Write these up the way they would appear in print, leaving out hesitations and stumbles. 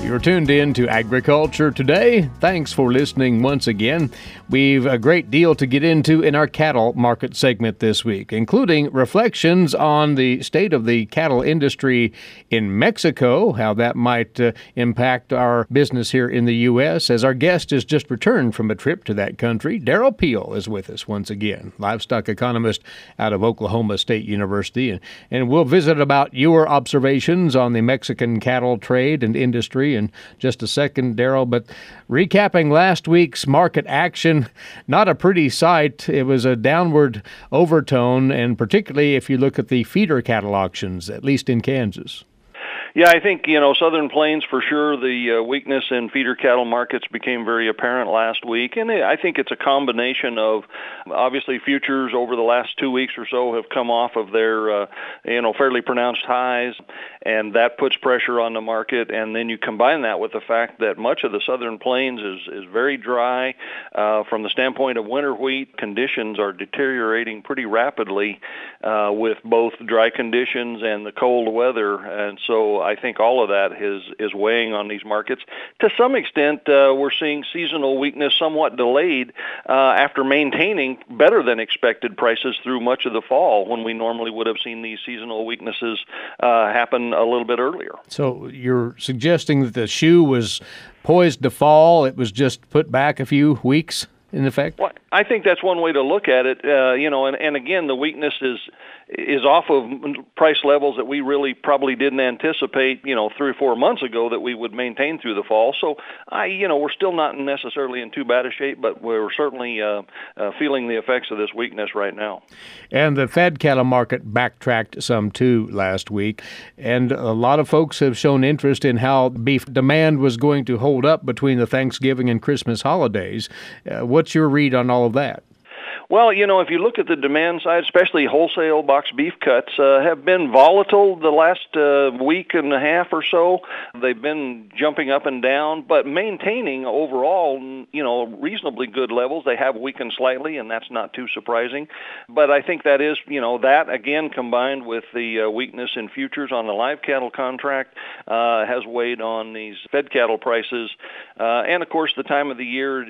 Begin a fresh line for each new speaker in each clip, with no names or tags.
You're tuned in to Agriculture Today. Thanks for listening once again. We've a great deal to get into in our cattle market segment this week, including reflections on the state of the cattle industry in Mexico, how that might impact our business here in the U.S. As our guest has just returned from a trip to that country, Darrell Peel is with us once again, livestock economist out of Oklahoma State University. And we'll visit about your observations on the Mexican cattle trade and industry in just a second, Darrell. But recapping last week's market action, not a pretty sight. It was a downward overtone, and particularly if you look at the feeder cattle auctions, at least in Kansas.
Yeah, I think, Southern Plains for sure, the weakness in feeder cattle markets became very apparent last week. And I think it's a combination of, obviously, futures over the last 2 weeks or so have come off of their, fairly pronounced highs, and that puts pressure on the market. And then you combine that with the fact that much of the Southern Plains is very dry. From the standpoint of winter wheat, conditions are deteriorating pretty rapidly with both dry conditions and the cold weather. And so I think all of that is weighing on these markets. To some extent, we're seeing seasonal weakness somewhat delayed after maintaining better than expected prices through much of the fall, when we normally would have seen these seasonal weaknesses happen a little bit earlier. So
you're suggesting that the shoe was poised to fall, it was just put back a few weeks in effect?
Well, I think that's one way to look at it, and again, the weakness is off of price levels that we really probably didn't anticipate, 3 or 4 months ago that we would maintain through the fall. So, we're still not necessarily in too bad a shape, but we're certainly feeling the effects of this weakness right now.
And the fed cattle market backtracked some too last week, and a lot of folks have shown interest in how beef demand was going to hold up between the Thanksgiving and Christmas holidays. What's your read on all of that?
Well, if you look at the demand side, especially wholesale box beef cuts, have been volatile the last week and a half or so. They've been jumping up and down, but maintaining overall, reasonably good levels. They have weakened slightly, and that's not too surprising. But I think that is, that again combined with the weakness in futures on the live cattle contract has weighed on these fed cattle prices. And of course, the time of the year,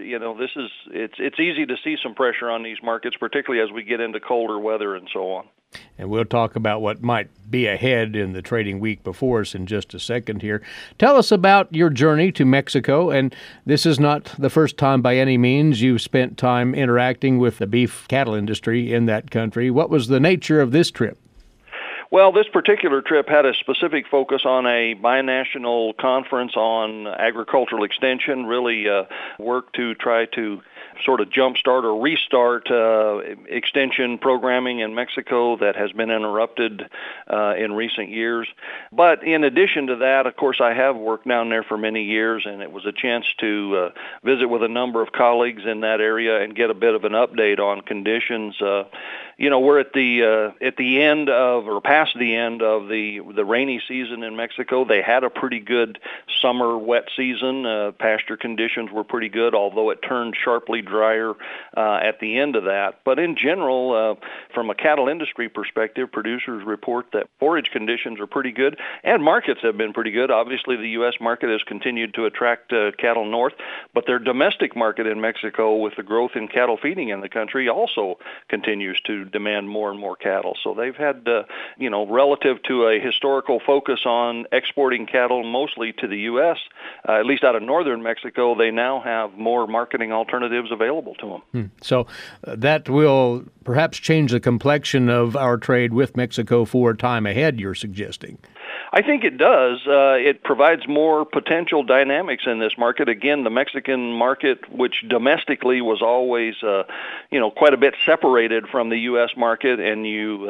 it's easy to see some pressure on these markets, particularly as we get into colder weather and so on.
And we'll talk about what might be ahead in the trading week before us in just a second here. Tell us about your journey to Mexico, and this is not the first time by any means you've spent time interacting with the beef cattle industry in that country. What was the nature of this trip?
Well, this particular trip had a specific focus on a binational conference on agricultural extension, really work to try to sort of jumpstart or restart extension programming in Mexico that has been interrupted in recent years. But in addition to that, of course, I have worked down there for many years, and it was a chance to visit with a number of colleagues in that area and get a bit of an update on conditions. We're at the end of, or past the end of the rainy season in Mexico. They had a pretty good summer wet season. Pasture conditions were pretty good, although it turned sharply drier at the end of that. But in general, from a cattle industry perspective, producers report that forage conditions are pretty good, and markets have been pretty good. Obviously, the U.S. market has continued to attract cattle north, but their domestic market in Mexico, with the growth in cattle feeding in the country, also continues to demand more and more cattle. So they've had, relative to a historical focus on exporting cattle mostly to the U.S., at least out of northern Mexico, they now have more marketing alternatives available to them.
So that will perhaps change the complexion of our trade with Mexico for time ahead, you're suggesting.
I think it does. It provides more potential dynamics in this market. Again, the Mexican market, which domestically was always, quite a bit separated from the U.S. market, and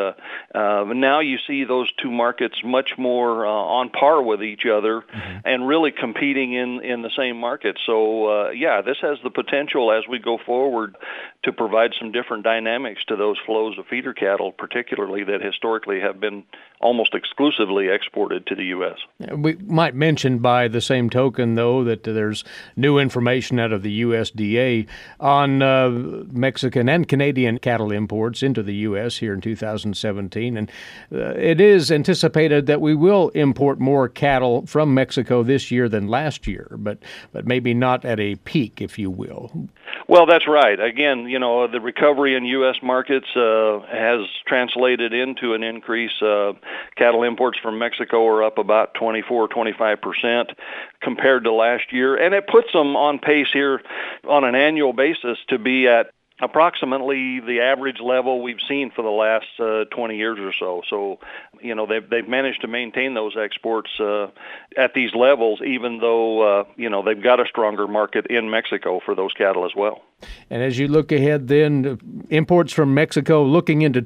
now you see those two markets much more on par with each other, and really competing in the same market. So, this has the potential as we go forward to provide some different dynamics to those flows of feeder cattle, particularly that historically have been almost exclusively exported to the U.S.
We might mention by the same token, though, that there's new information out of the USDA on Mexican and Canadian cattle imports into the U.S. here in 2017. And it is anticipated that we will import more cattle from Mexico this year than last year, but maybe not at a peak, if you will.
Well, that's right. Again, the recovery in U.S. markets has translated into an increase. Cattle imports from Mexico are up about 24-25% compared to last year, and it puts them on pace here on an annual basis to be at approximately the average level we've seen for the last 20 years or so. So, they've managed to maintain those exports at these levels, even though, they've got a stronger market in Mexico for those cattle as well.
And as you look ahead then, imports from Mexico looking into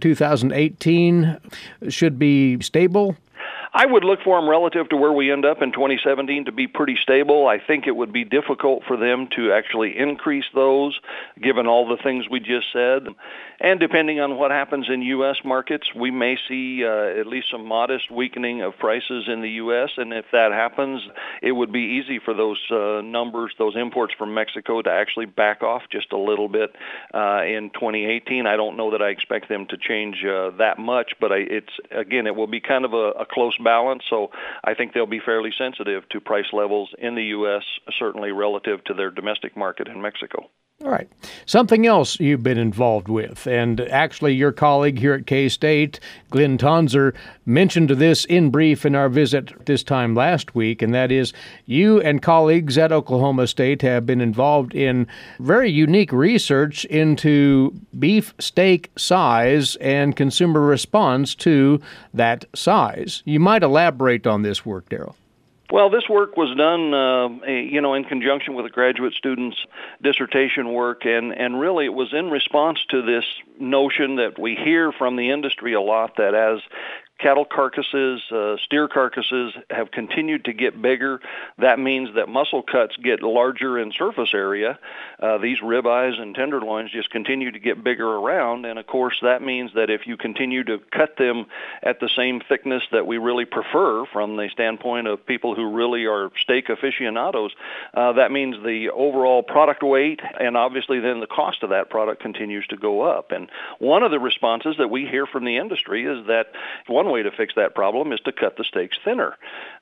2018 should be stable?
I would look for them relative to where we end up in 2017 to be pretty stable. I think it would be difficult for them to actually increase those, given all the things we just said. And depending on what happens in U.S. markets, we may see at least some modest weakening of prices in the U.S. And if that happens, it would be easy for those numbers, those imports from Mexico, to actually back off just a little bit in 2018. I don't know that I expect them to change that much, but it will be kind of a close balance, so I think they'll be fairly sensitive to price levels in the U.S., certainly relative to their domestic market in Mexico.
All right. Something else you've been involved with, and actually your colleague here at K-State, Glenn Tonser, mentioned this in brief in our visit this time last week, and that is you and colleagues at Oklahoma State have been involved in very unique research into beef steak size and consumer response to that size. You might elaborate on this work, Darrell.
Well, this work was done, in conjunction with a graduate student's dissertation work, and really it was in response to this notion that we hear from the industry a lot, that as cattle carcasses, steer carcasses have continued to get bigger. That means that muscle cuts get larger in surface area. These ribeyes and tenderloins just continue to get bigger around, and of course that means that if you continue to cut them at the same thickness that we really prefer from the standpoint of people who really are steak aficionados, that means the overall product weight and obviously then the cost of that product continues to go up. And one of the responses that we hear from the industry is that one way to fix that problem is to cut the steaks thinner.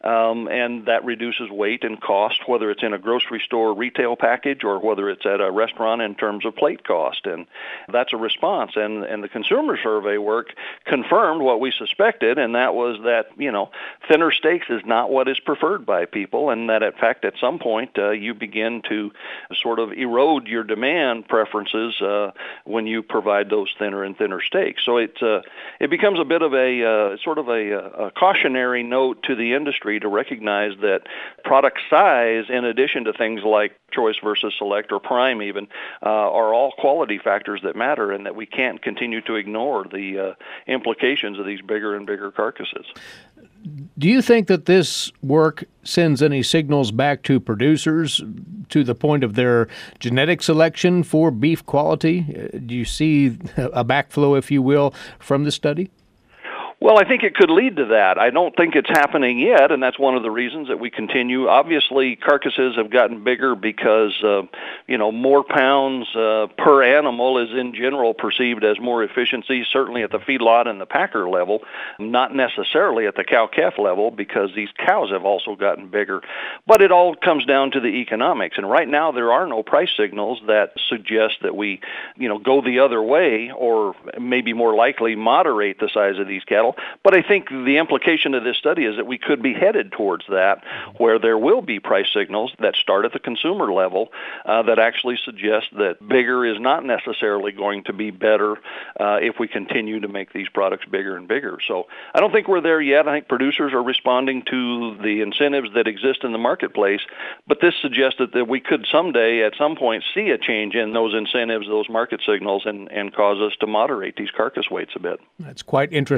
And that reduces weight and cost, whether it's in a grocery store retail package or whether it's at a restaurant in terms of plate cost. And that's a response. And the consumer survey work confirmed what we suspected, and that was that, thinner steaks is not what is preferred by people, and that, in fact, at some point you begin to sort of erode your demand preferences when you provide those thinner and thinner steaks. So it becomes a bit of a sort of a cautionary note to the industry to recognize that product size, in addition to things like choice versus select or prime even, are all quality factors that matter, and that we can't continue to ignore the implications of these bigger and bigger carcasses.
Do you think that this work sends any signals back to producers to the point of their genetic selection for beef quality? Do you see a backflow, if you will, from the study?
Well, I think it could lead to that. I don't think it's happening yet, and that's one of the reasons that we continue. Obviously, carcasses have gotten bigger because, more pounds per animal is in general perceived as more efficiency, certainly at the feedlot and the packer level, not necessarily at the cow-calf level, because these cows have also gotten bigger. But it all comes down to the economics, and right now there are no price signals that suggest that we, go the other way, or maybe more likely moderate the size of these cattle. But I think the implication of this study is that we could be headed towards that, where there will be price signals that start at the consumer level that actually suggest that bigger is not necessarily going to be better if we continue to make these products bigger and bigger. So I don't think we're there yet. I think producers are responding to the incentives that exist in the marketplace, but this suggested that we could someday, at some point, see a change in those incentives, those market signals, and cause us to moderate these carcass weights a bit.
That's quite interesting work.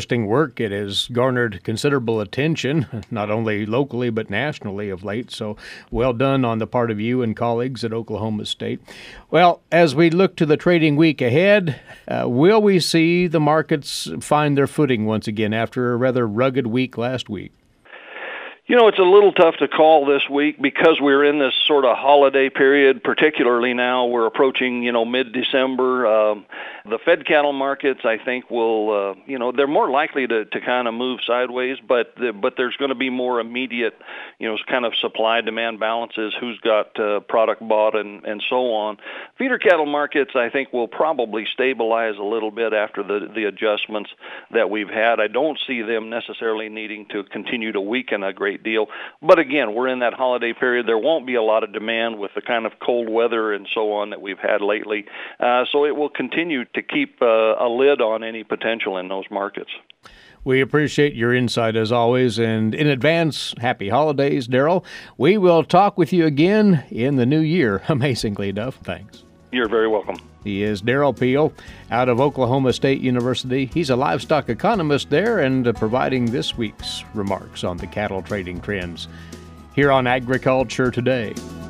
work. It has garnered considerable attention, not only locally but nationally of late. So well done on the part of you and colleagues at Oklahoma State. Well, as we look to the trading week ahead, will we see the markets find their footing once again after a rather rugged week last week?
It's a little tough to call this week because we're in this sort of holiday period, particularly now we're approaching, mid-December. The Fed cattle markets, I think, will, they're more likely to kind of move sideways, but there's going to be more immediate, kind of supply-demand balances, who's got product bought and so on. Feeder cattle markets, I think, will probably stabilize a little bit after the adjustments that we've had. I don't see them necessarily needing to continue to weaken a great deal. But again, we're in that holiday period. There won't be a lot of demand with the kind of cold weather and so on that we've had lately. So it will continue to keep a lid on any potential in those markets.
We appreciate your insight as always, and in advance, happy holidays, Darrell. We will talk with you again in the new year, amazingly enough. Thanks.
You're very welcome.
He is Darrell Peel out of Oklahoma State University. He's a livestock economist there and providing this week's remarks on the cattle trading trends here on Agriculture Today.